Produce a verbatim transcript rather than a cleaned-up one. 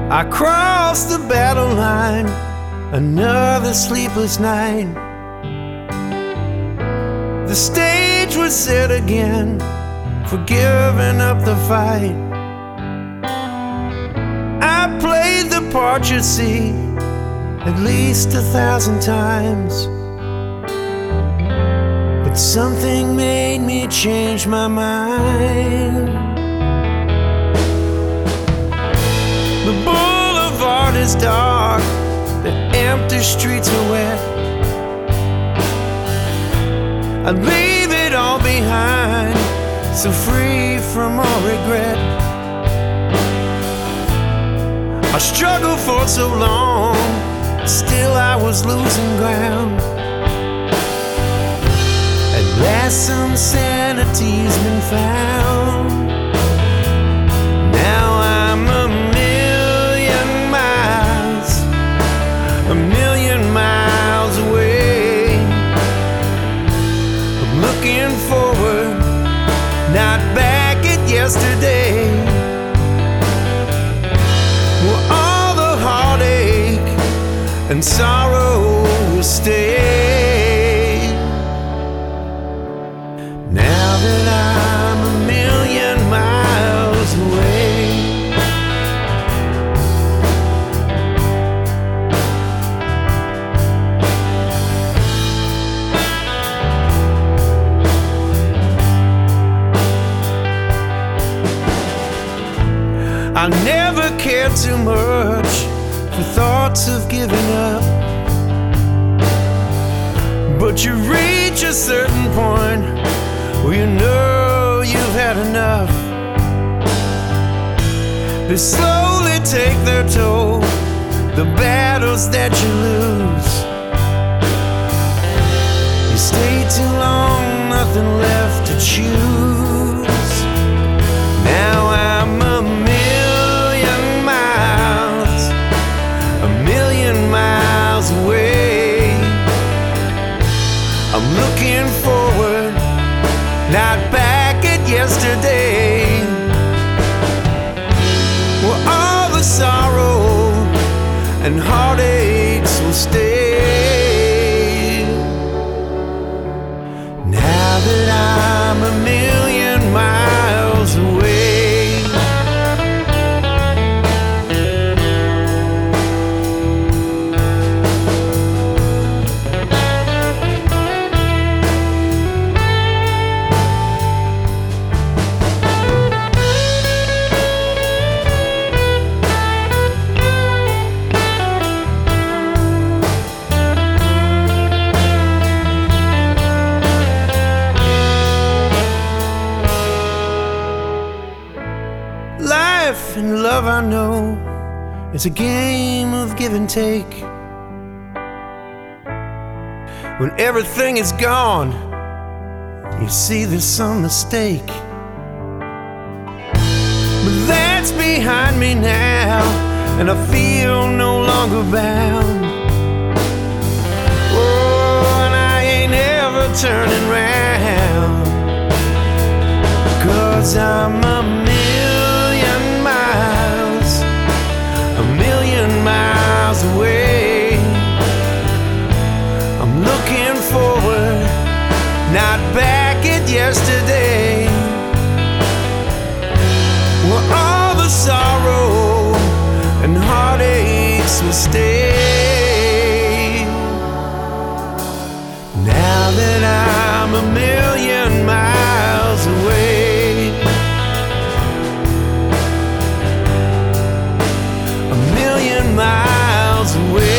I crossed the battle line, another sleepless night. The stage was set again for giving up the fight. I played the part, you see, at least a thousand times, but something made me change my mind. The boulevard is dark, the empty streets are wet. I leave it all behind, so free from all regret. I struggled for so long, still I was losing ground. At last some sanity's been found. Now I'm a million miles, a million miles away. I'm looking forward, not back at yesterday. Well, all the heartache and sorrow will stay. Now that I'm a million miles away. I never cared too much for thoughts of giving up, but you reach a certain point where you know you've had enough. They slowly take their toll, the battles that you lose. You stay too long, nothing left to choose. Now I'm a million miles, a million miles away. I'm looking forward, not back at yesterday. Well, all the sorrow and heartaches will stay. Now that I'm a million miles away. Life and love, I know, it's a game of give and take. When everything is gone, you see there's some mistake. But that's behind me now, and I feel no longer bound. Oh, and I ain't ever turning round, 'cause I'm a million miles, a million miles away. I'm looking forward, not back at yesterday. Well, all the sorrow and heartaches will stay. Now that I'm a million miles away. A million miles away.